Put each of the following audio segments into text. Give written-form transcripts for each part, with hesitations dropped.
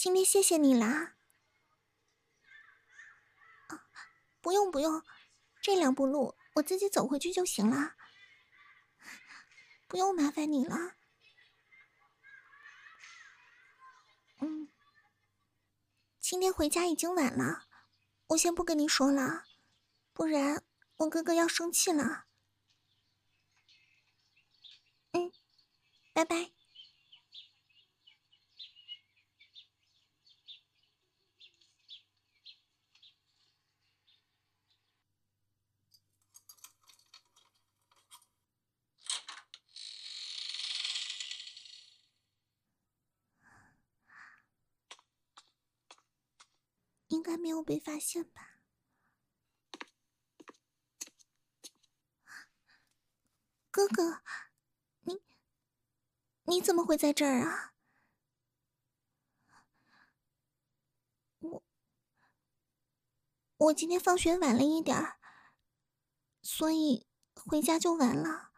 今天谢谢你啦。不用不用，这2步路我自己走回去就行了，不用麻烦你了。今天回家已经晚了，我先不跟你说了，不然我哥哥要生气了。拜拜。应该没有被发现吧？哥哥，你怎么会在这儿啊？我今天放学晚了一点儿，所以回家就晚了。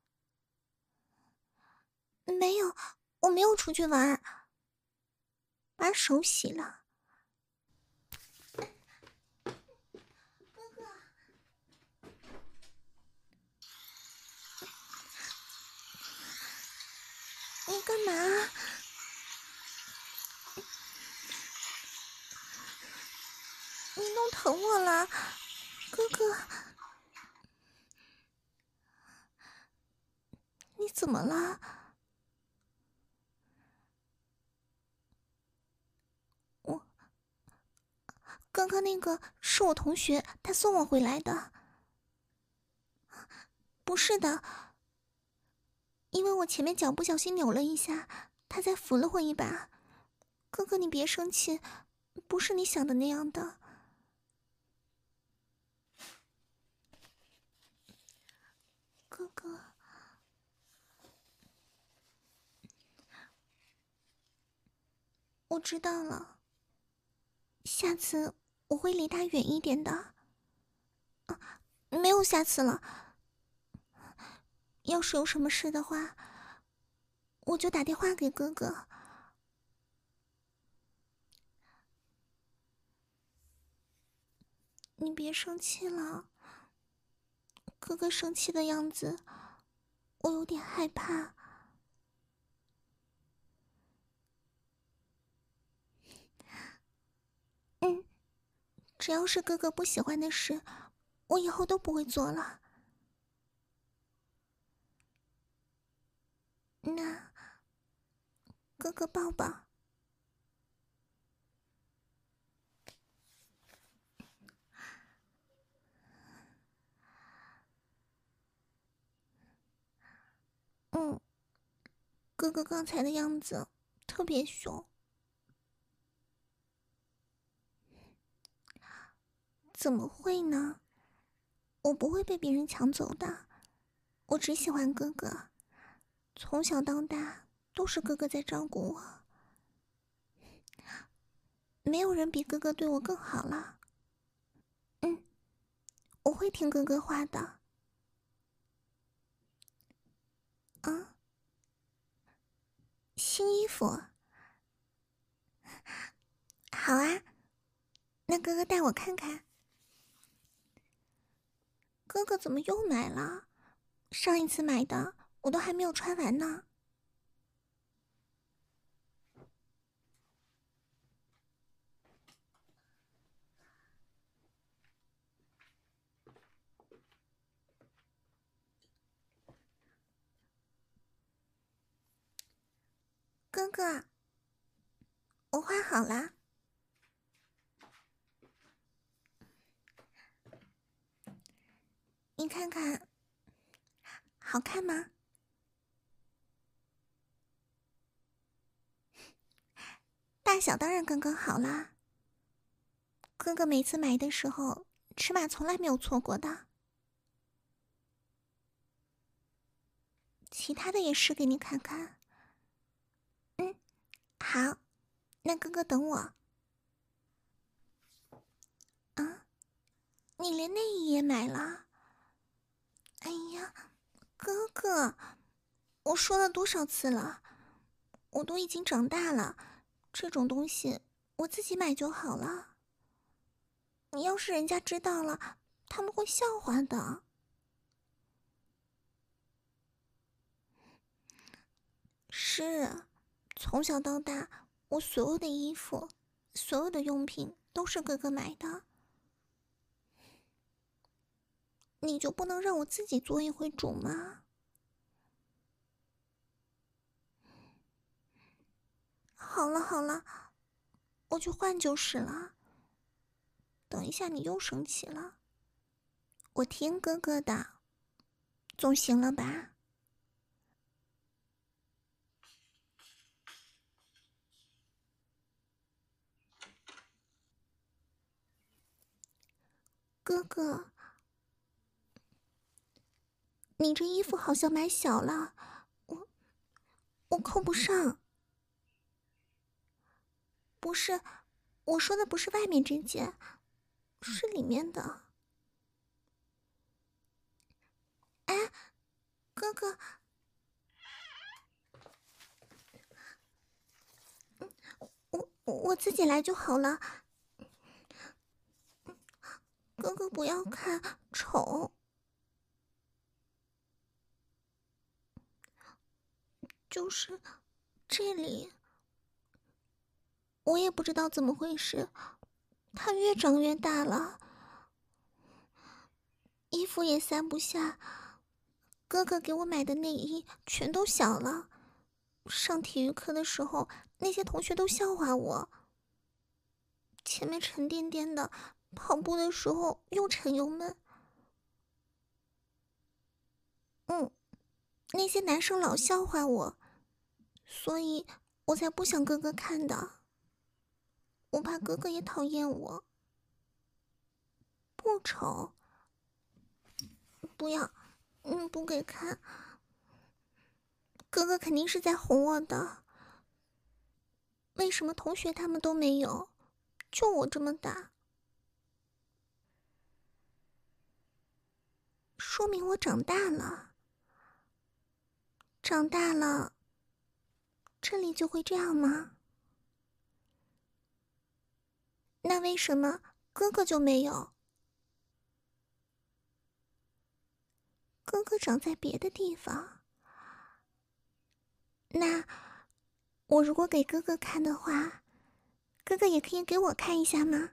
没有，我没有出去玩，把手洗了。哥哥，你干嘛？你弄疼我了，哥哥，你怎么了？刚刚那个是我同学，他送我回来的。不是的，因为我前面脚不小心扭了一下，他才扶了我一把。哥哥，你别生气，不是你想的那样的。哥哥，我知道了，下次我会离他远一点的。没有下次了。要是有什么事的话，我就打电话给哥哥。你别生气了，哥哥生气的样子，我有点害怕。只要是哥哥不喜欢的事，我以后都不会做了。那哥哥抱抱。哥哥刚才的样子特别凶。怎么会呢？我不会被别人抢走的，我只喜欢哥哥，从小到大都是哥哥在照顾我，没有人比哥哥对我更好了。我会听哥哥话的。新衣服？好啊，那哥哥带我看看。哥哥怎么又买了？上一次买的我都还没有穿完呢。哥哥，我画好了，你看看，好看吗？大小当然刚刚好啦。哥哥每次买的时候，尺码从来没有错过的。其他的也试给你看看。好，那哥哥等我。你连内衣也买了？哎呀，哥哥，我说了多少次了，我都已经长大了， 这种东西我自己买就好了。你要是人家知道了，他们会笑话的。是，从小到大，我所有的衣服、所有的用品都是哥哥买的。你就不能让我自己做一回主吗？好了好了，我去换就是了。等一下你又生气了，我听哥哥的，总行了吧？哥哥，你这衣服好像买小了，我扣不上。不是，我说的不是外面这件，是里面的。哎，哥哥，我自己来就好了。哥哥不要看，丑。就是这里，我也不知道怎么回事，它越长越大了，衣服也塞不下。哥哥给我买的内衣全都小了，上体育课的时候，那些同学都笑话我。前面沉甸甸的，跑步的时候又沉又闷。那些男生老笑话我，所以我才不想哥哥看的。我怕哥哥也讨厌我。不丑，不要，不给看。哥哥肯定是在哄我的。为什么同学他们都没有，就我这么大？说明我长大了。长大了，这里就会这样吗？那为什么哥哥就没有？哥哥长在别的地方。那我如果给哥哥看的话，哥哥也可以给我看一下吗？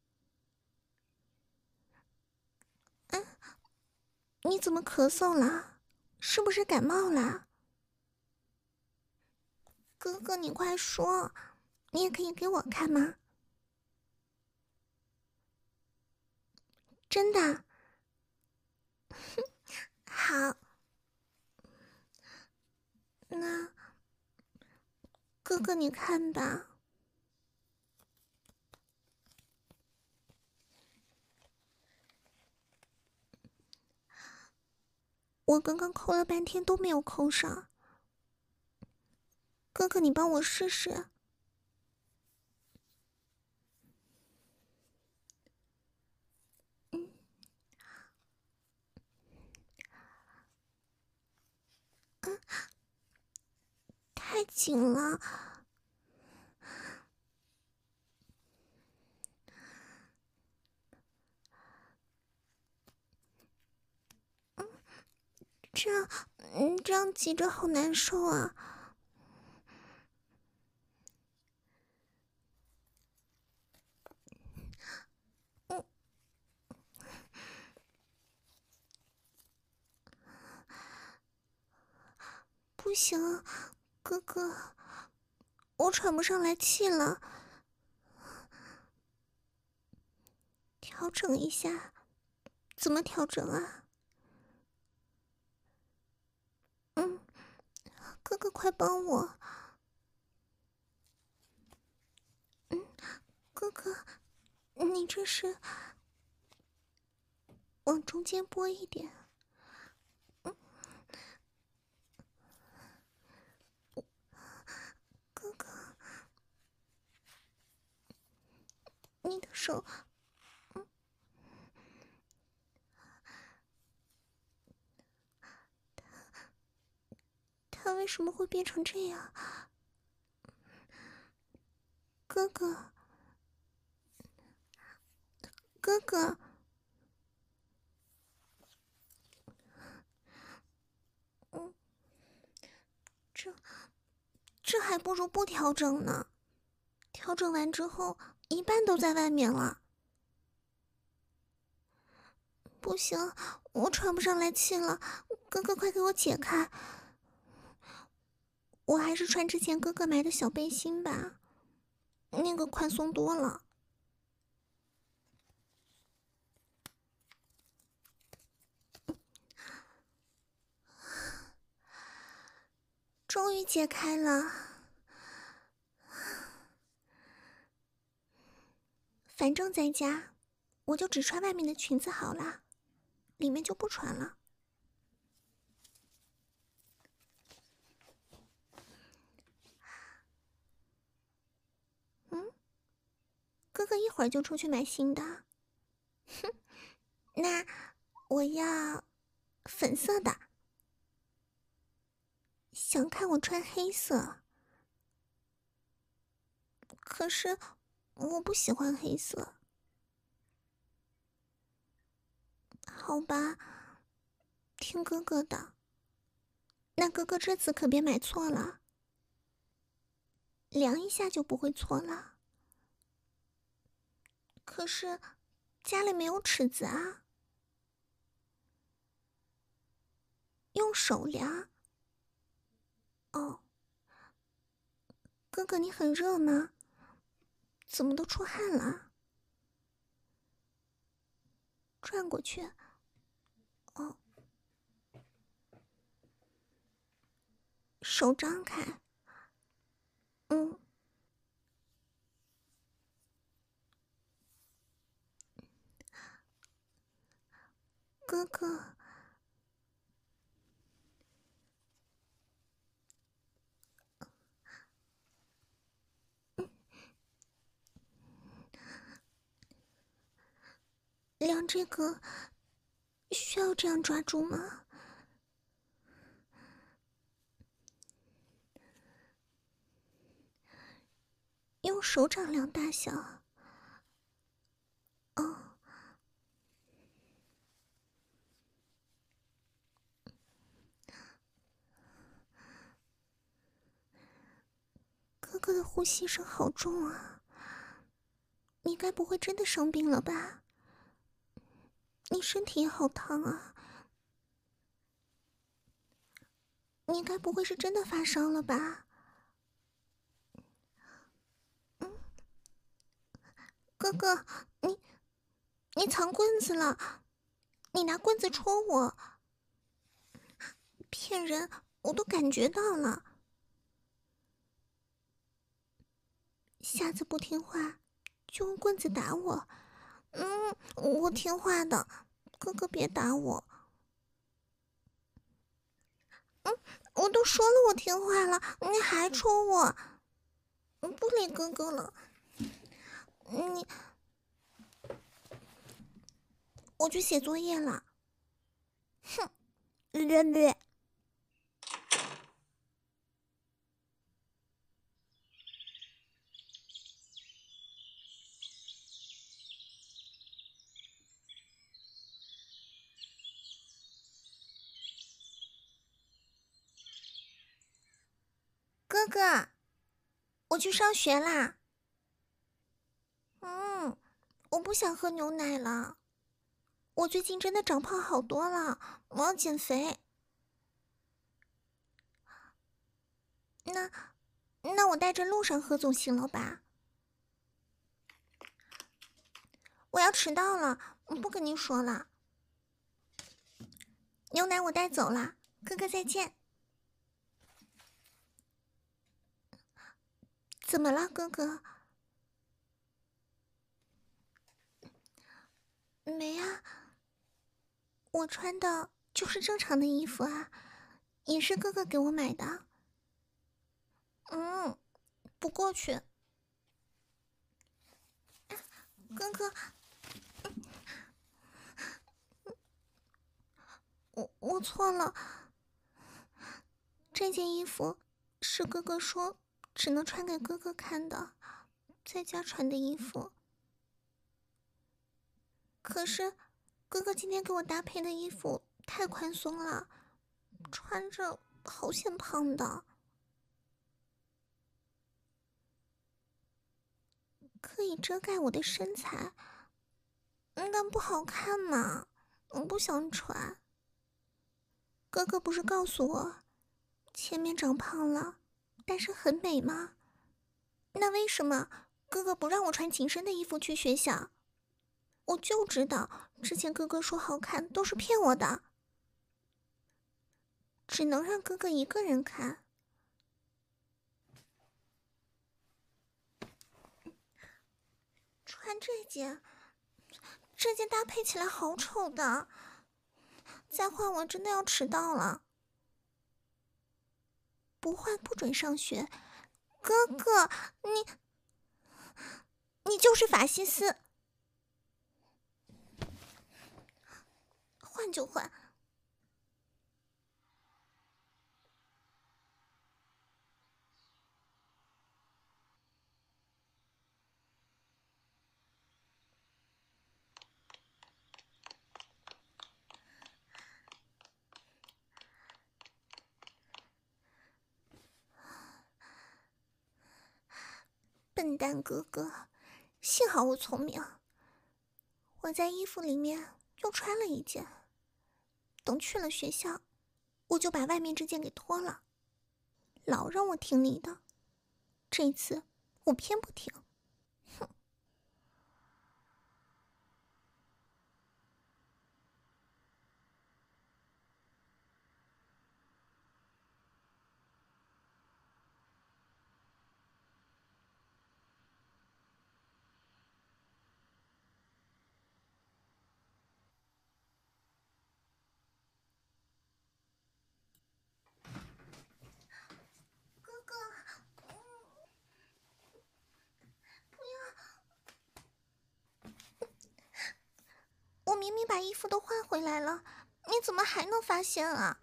你怎么咳嗽了？是不是感冒了？哥哥，你快说，你也可以给我看吗？真的？好，那哥哥你看吧。我刚刚抠了半天都没有抠上，哥哥你帮我试试。太紧了。这样，这样挤着好难受啊。不行，哥哥，我喘不上来气了。调整一下，怎么调整啊？哥哥快帮我。哥哥，你这是往中间拨一点。哥哥，你的手，它为什么会变成这样？ 哥哥，哥哥，嗯，这还不如不调整呢。调整完之后，一半都在外面了。不行，我喘不上来气了，哥哥快给我解开。我还是穿之前哥哥买的小背心吧，那个宽松多了。终于解开了，反正在家，我就只穿外面的裙子好了，里面就不穿了。哥哥一会儿就出去买新的。哼，那我要粉色的。想看我穿黑色，可是我不喜欢黑色。好吧，听哥哥的。那哥哥这次可别买错了，量一下就不会错了。可是家里没有尺子啊，用手量。哦，哥哥你很热吗？怎么都出汗了？转过去。哦，手张开。嗯，哥哥。量这个需要这样抓住吗？用手掌量大小。哦，哥哥的呼吸声好重啊！你该不会真的生病了吧？你身体也好烫啊！你该不会是真的发烧了吧？哥哥，你藏棍子了，你拿棍子戳我！骗人，我都感觉到了。下次不听话，就用棍子打我。我听话的，哥哥别打我。我都说了我听话了，你还戳我。不理哥哥了。你，我去写作业了。哼，略略。哥哥，我去上学啦。我不想喝牛奶了。我最近真的长胖好多了，我要减肥。那我带着路上喝总行了吧？我要迟到了，不跟您说了。牛奶我带走了，哥哥再见。怎么了，哥哥？没啊，我穿的就是正常的衣服啊，也是哥哥给我买的。不过去。哥哥，我错了。这件衣服是哥哥说只能穿给哥哥看的， 在家穿的衣服。可是哥哥今天给我搭配的衣服太宽松了，穿着好显胖的。可以遮盖我的身材，但不好看嘛，我不想穿。哥哥不是告诉我，前面长胖了，但是很美吗？那为什么哥哥不让我穿紧身的衣服去学校？我就知道之前哥哥说好看都是骗我的，只能让哥哥一个人看。穿这件搭配起来好丑的，再换我真的要迟到了。不换不准上学，哥哥，你就是法西斯。换就换。笨蛋哥哥，幸好我聪明，我在衣服里面又穿了一件，等去了学校，我就把外面这件给脱了。老让我听你的，这次我偏不听。哼！哥哥，不要！我明明把衣服都换回来了，你怎么还能发现啊？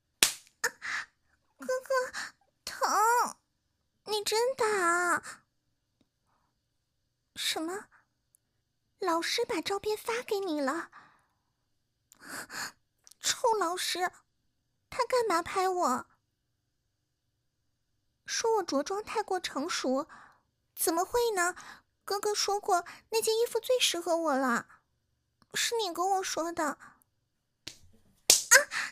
哥哥，疼！你真打？什么？老师把照片发给你了？臭老师，他干嘛拍我？说我着装太过成熟，怎么会呢？哥哥说过那件衣服最适合我了，是你跟我说的。啊！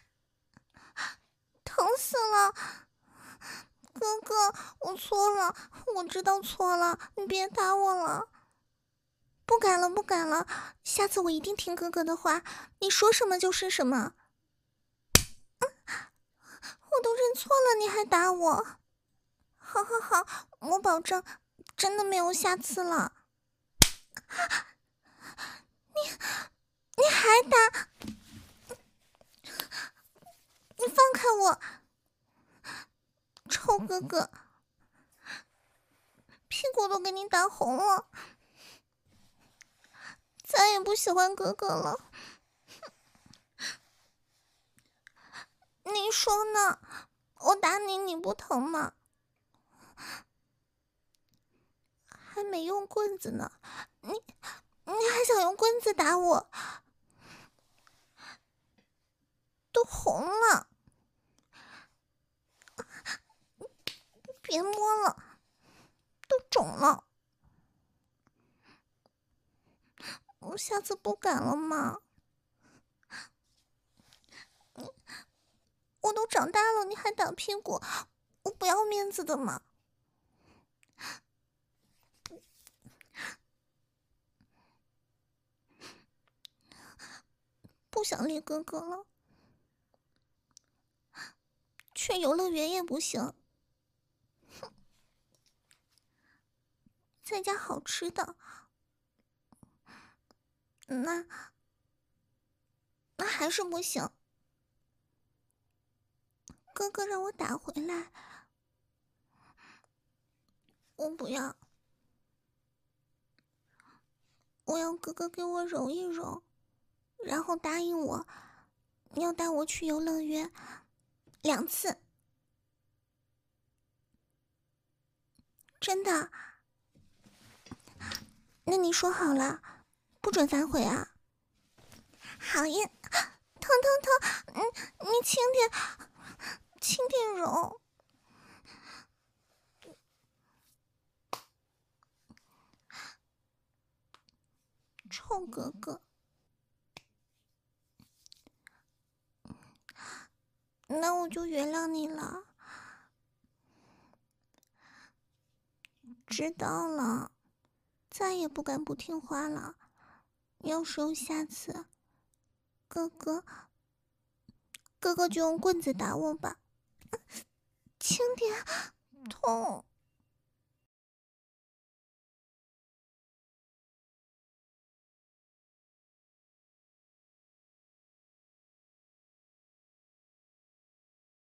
疼死了！哥哥，我错了，我知道错了，你别打我了。不敢了，不敢了，下次我一定听哥哥的话，你说什么就是什么。我都认错了，你还打我？好好好，我保证真的没有下次了。你还打？你放开我！臭哥哥，屁股都给你打红了，再也不喜欢哥哥了。你说呢？我打你，你不疼吗？还没用棍子呢，你还想用棍子打我？都红了，别摸了，都肿了。我下次不敢了嘛。我都长大了，你还打屁股，我不要面子的嘛。不想理哥哥了，去游乐园也不行。在家好吃的，那还是不行。哥哥让我打回来，我不要。我要哥哥给我揉一揉，然后答应我要带我去游乐园2次。真的。 那你说好了，不准反悔啊！好呀，疼疼疼，你轻点，轻点揉。臭哥哥，那我就原谅你了。知道了，再也不敢不听话了。要是有下次，哥哥就用棍子打我吧，轻点，痛。